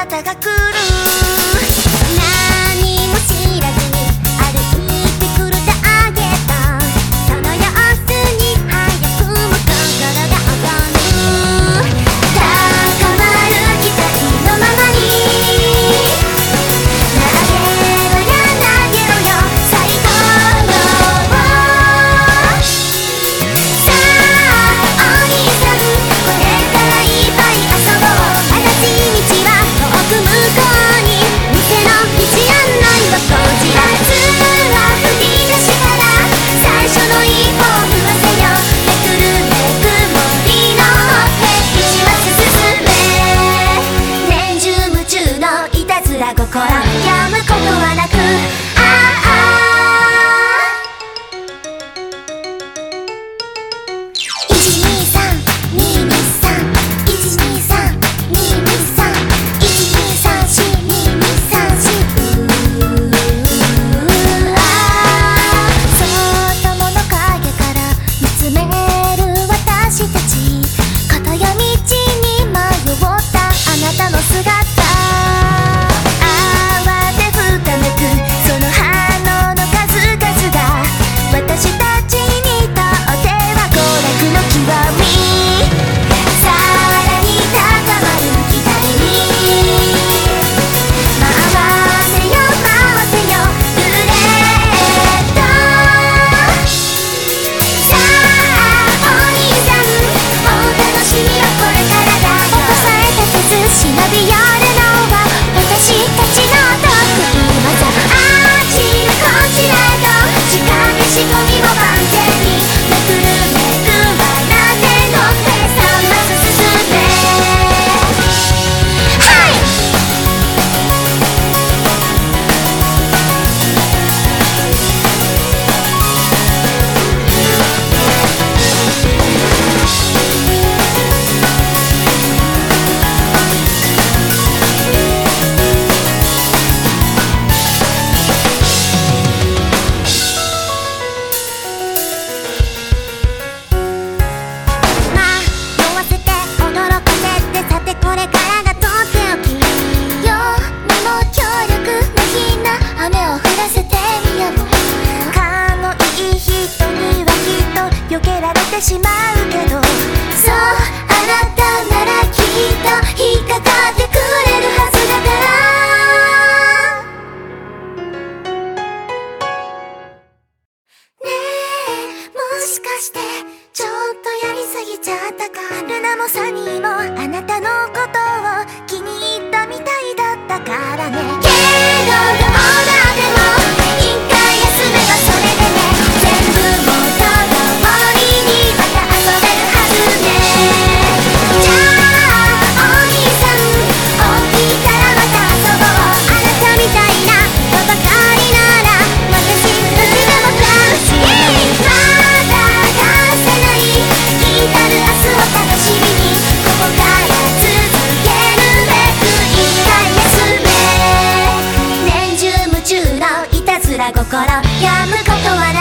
なたが来る。何も知らずに歩いてくるターゲット、その様子に早くも心が踊る。高まる期待のままに投げろよ投げろよ最高のを。さあお兄さん、これからいっぱい遊ぼう。足立道は遠く向こうに、店の道案内はこちら。ツアー振り出しから最初の一歩を踏ませよ。めくるめく森の奥へ一マス進め。年中夢中のいたずら心、やむことはなく、しまうけど、そうあなたならきっと引っかかってくれるはずだから。ねえ、もしかしてちょっとやりすぎちゃったか。ルナもサニーもあなたのことを気に入ったみたいだったからね。けどどうだでも一回休めばそれでね。全部もう心やむことはない。